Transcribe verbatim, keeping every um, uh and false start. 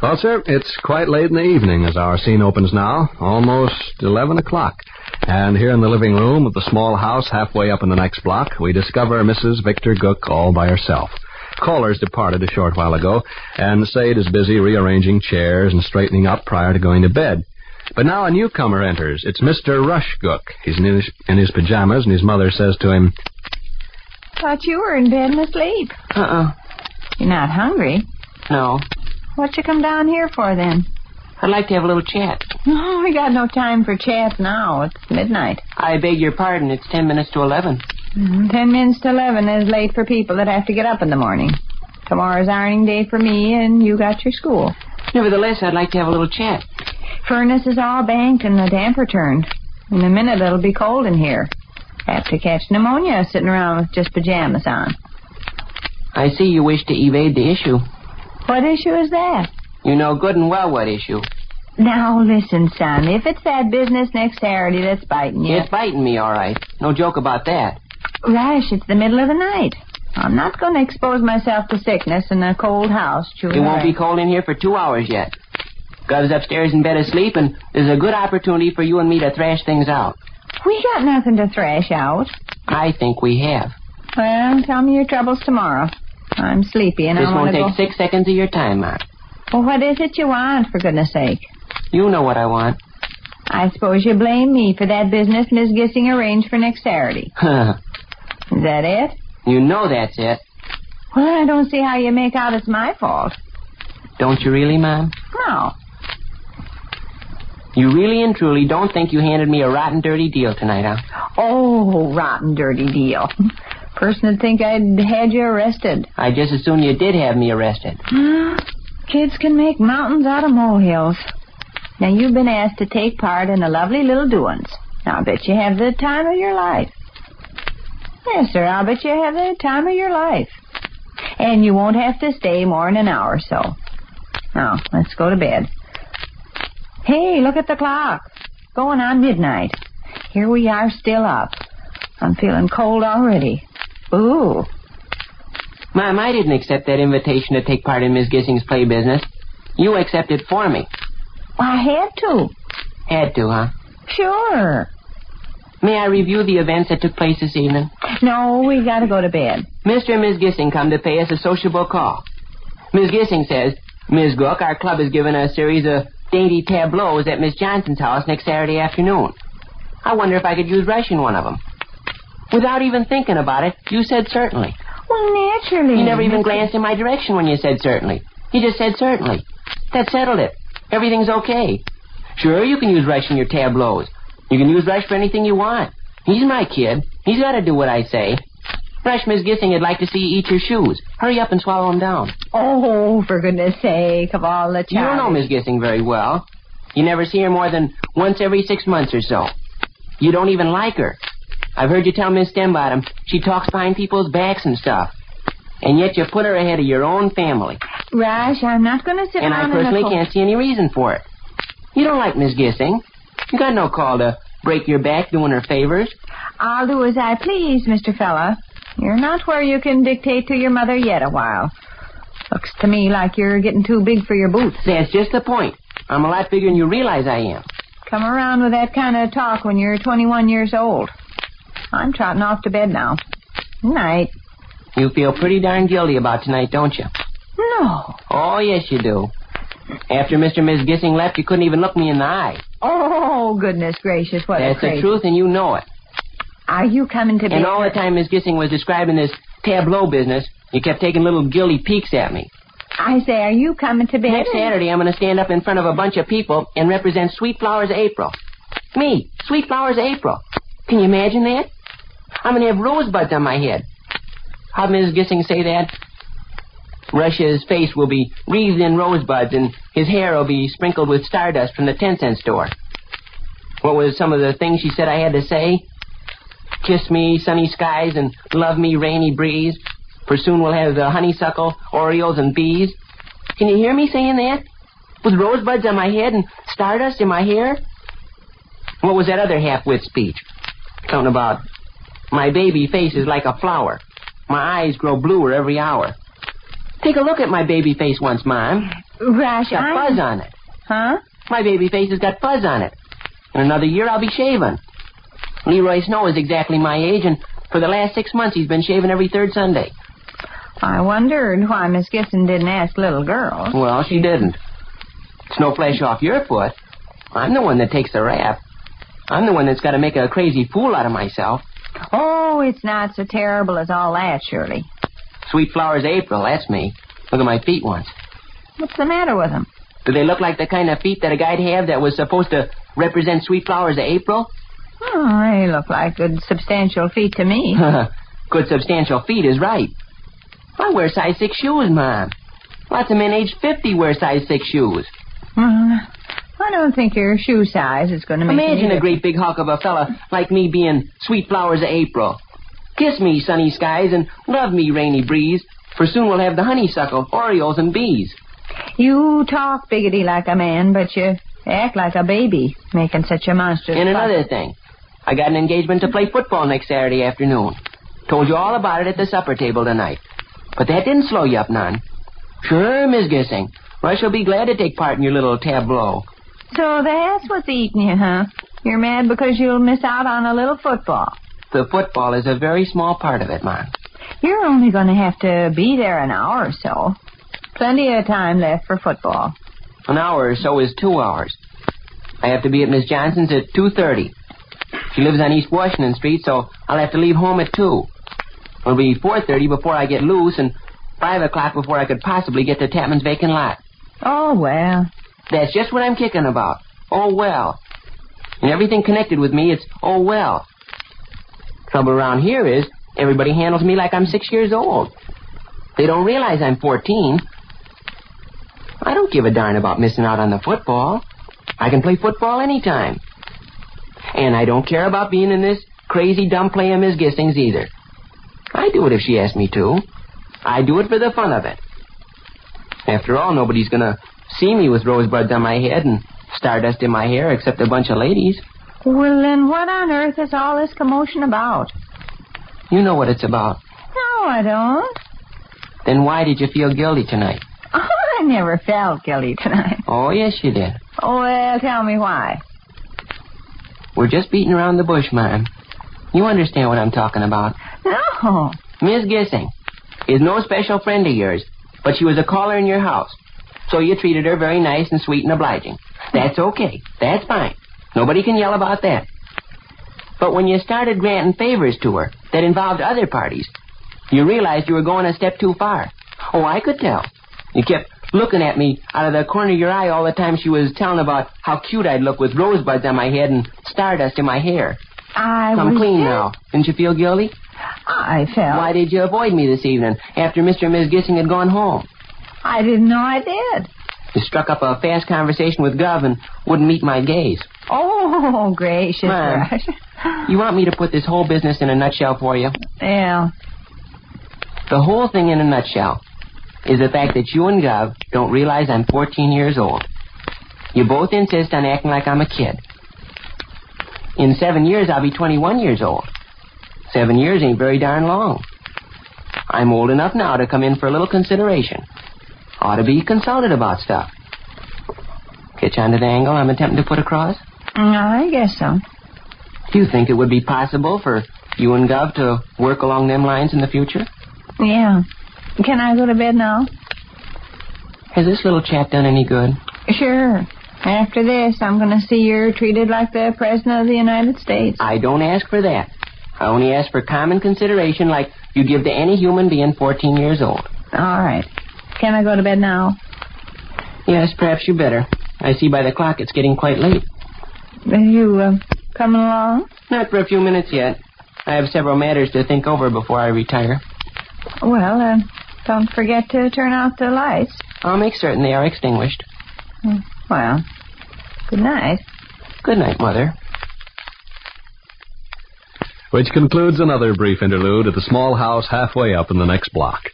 Well, sir, it's quite late in the evening as our scene opens now, almost eleven o'clock. And here in the living room of the small house halfway up in the next block, we discover Missus Victor Gook all by herself. Callers departed a short while ago, and Sade is busy rearranging chairs and straightening up prior to going to bed. But now a newcomer enters. It's Mister Rush Gook. He's in his, in his pajamas, and his mother says to him, Thought you were in bed and asleep. Uh-uh. You're not hungry? No. What you come down here for, then? I'd like to have a little chat. No, we got no time for chat now. It's midnight. I beg your pardon. It's ten minutes to eleven. Mm, ten minutes to eleven is late for people that have to get up in the morning. Tomorrow's ironing day for me, and you got your school. Nevertheless, I'd like to have a little chat. Furnace is all banked and the damper turned. In a minute, it'll be cold in here. Have to catch pneumonia sitting around with just pajamas on. I see you wish to evade the issue. What issue is that? You know good and well what issue. Now, listen, son. If it's that business next Saturday that's biting you... It's biting me, all right. No joke about that. Rash, it's the middle of the night. I'm not going to expose myself to sickness in a cold house. It won't be cold in here for two hours yet. Gus is upstairs in bed asleep, and there's a good opportunity for you and me to thrash things out. We got nothing to thrash out. I think we have. Well, tell me your troubles tomorrow. I'm sleepy, and this I want to This go... won't take six seconds of your time, Ma. Well, what is it you want, for goodness sake? You know what I want. I suppose you blame me for that business Miss Gissing arranged for next Saturday. Is that it? You know that's it. Well, I don't see how you make out it's my fault. Don't you really, Mom? No. You really and truly don't think you handed me a rotten, dirty deal tonight, huh? Oh, rotten, dirty deal. Person would think I'd had you arrested. I just assume you did have me arrested. Kids can make mountains out of molehills. Now, you've been asked to take part in the lovely little doings. Now, I bet you have the time of your life. Yes, sir, I'll bet you have the time of your life. And you won't have to stay more than an hour or so. Now, let's go to bed. Hey, look at the clock. Going on midnight. Here we are still up. I'm feeling cold already. Ooh. Mom, I didn't accept that invitation to take part in Miss Gissing's play business. You accepted for me. I had to. Had to, huh? Sure. May I review the events that took place this evening? No, we gotta go to bed. Mister and Miss Gissing come to pay us a sociable call. Miss Gissing says, Miss Gook, our club has given a series of dainty tableaux at Miss Johnson's house next Saturday afternoon. I wonder if I could use Rush in one of them. Without even thinking about it, you said certainly. Well, naturally. You never even glanced in my direction when you said certainly. You just said certainly. That settled it. Everything's okay. Sure, you can use Rush in your tableaux. You can use Rush for anything you want. He's my kid. He's got to do what I say. Rush, Miss Gissing would like to see you eat your shoes. Hurry up and swallow them down. Oh, for goodness sake, of all the child. You don't know Miss Gissing very well. You never see her more than once every six months or so. You don't even like her. I've heard you tell Miss Stembottom she talks behind people's backs and stuff. And yet you put her ahead of your own family. Rash, I'm not going to sit and around And I personally in can't see any reason for it. You don't like Miss Gissing. You got no call to break your back doing her favors. I'll do as I please, Mister Fella. You're not where you can dictate to your mother yet a while. Looks to me like you're getting too big for your boots. That's just the point. I'm a lot bigger than you realize I am. Come around with that kind of talk when you're twenty-one years old. I'm trotting off to bed now. Good night. You feel pretty darn guilty about tonight, don't you? No. Oh, yes, you do. After Mister and Miss Gissing left, you couldn't even look me in the eye. Oh, goodness gracious, what That's a crazy... the truth, and you know it. Are you coming to bed? And all the time Miss Gissing was describing this tableau business, you kept taking little guilty peeks at me. I say, are you coming to bed? Next Saturday, I'm going to stand up in front of a bunch of people and represent Sweet Flowers April. Me, Sweet Flowers April. Can you imagine that? I'm going to have rosebuds on my head. How'd Missus Gissing say that? Rush's face will be wreathed in rosebuds, and his hair will be sprinkled with stardust from the ten-cent store. What was some of the things she said I had to say? Kiss me, sunny skies, and love me, rainy breeze. For soon we'll have the honeysuckle, orioles, and bees. Can you hear me saying that? With rosebuds on my head and stardust in my hair? What was that other half-wit speech? Something about my baby face is like a flower. My eyes grow bluer every hour. Take a look at my baby face once, Mom. Gosh, Got I... fuzz on it. Huh? My baby face has got fuzz on it. In another year, I'll be shaving. Leroy Snow is exactly my age, and for the last six months, he's been shaving every third Sunday. I wondered why Miss Gibson didn't ask little girls. Well, she didn't. It's no flesh off your foot. I'm the one that takes the rap. I'm the one that's got to make a crazy fool out of myself. Oh, it's not so terrible as all that, Shirley. Sweet Flowers April, that's me. Look at my feet once. What's the matter with them? Do they look like the kind of feet that a guy'd have that was supposed to represent Sweet Flowers April? Oh, they look like good substantial feet to me. Good substantial feet is right. I wear size six shoes, Mom. Lots of men aged fifty wear size six shoes. Uh, I don't think your shoe size is going to make Imagine any a great big hawk of a fella like me being Sweet Flowers of April. Kiss me, sunny skies, and love me, rainy breeze, for soon we'll have the honeysuckle, orioles, and bees. You talk biggity like a man, but you act like a baby, making such a monstrous And fuss. another thing, I got an engagement to play football next Saturday afternoon. Told you all about it at the supper table tonight. But that didn't slow you up none. Sure, Miss Gissing. I shall be glad to take part in your little tableau. So that's what's eating you, huh? You're mad because you'll miss out on a little football. The football is a very small part of it, Mom. You're only going to have to be there an hour or so. Plenty of time left for football. An hour or so is two hours. I have to be at Miss Johnson's at two thirty. She lives on East Washington Street, so I'll have to leave home at two. It'll be four thirty before I get loose, and five o'clock before I could possibly get to Tapman's vacant lot. Oh, well. That's just what I'm kicking about. Oh, well. And everything connected with me, it's oh, well. Trouble around here is everybody handles me like I'm six years old. They don't realize I'm fourteen. I don't give a darn about missing out on the football. I can play football anytime. And I don't care about being in this crazy dumb play of Miss Gissing's either. I do it if she asks me to. I do it for the fun of it. After all, nobody's going to see me with rosebuds on my head and stardust in my hair except a bunch of ladies. Well, then what on earth is all this commotion about? You know what it's about. No, I don't. Then why did you feel guilty tonight? Oh, I never felt guilty tonight. Oh, yes, you did. Oh, well, tell me why. We're just beating around the bush, Mom. You understand what I'm talking about. No. Miss Gissing is no special friend of yours, but she was a caller in your house. So you treated her very nice and sweet and obliging. That's okay. That's fine. Nobody can yell about that. But when you started granting favors to her that involved other parties, you realized you were going a step too far. Oh, I could tell. You kept looking at me out of the corner of your eye all the time she was telling about how cute I'd look with rosebuds on my head and stardust in my hair. I I'm was clean just... now. Didn't you feel guilty? I felt... Why did you avoid me this evening after Mister and Miss Gissing had gone home? I didn't know I did. You struck up a fast conversation with Gov and wouldn't meet my gaze. Oh, gracious, Mom, Rush. You want me to put this whole business in a nutshell for you? Yeah. The whole thing in a nutshell is the fact that you and Gov don't realize I'm fourteen years old. You both insist on acting like I'm a kid. In seven years, I'll be twenty-one years old. Seven years ain't very darn long. I'm old enough now to come in for a little consideration. Ought to be consulted about stuff. Catch on to the angle I'm attempting to put across? I guess so. Do you think it would be possible for you and Gov to work along them lines in the future? Yeah. Can I go to bed now? Has this little chat done any good? Sure. After this, I'm going to see you're treated like the President of the United States. I don't ask for that. I only ask for common consideration like you give to any human being fourteen years old. All right. Can I go to bed now? Yes, perhaps you better. I see by the clock it's getting quite late. Are you uh, coming along? Not for a few minutes yet. I have several matters to think over before I retire. Well, uh, don't forget to turn out the lights. I'll make certain they are extinguished. Well, good night. Good night, Mother. Which concludes another brief interlude at the small house halfway up in the next block.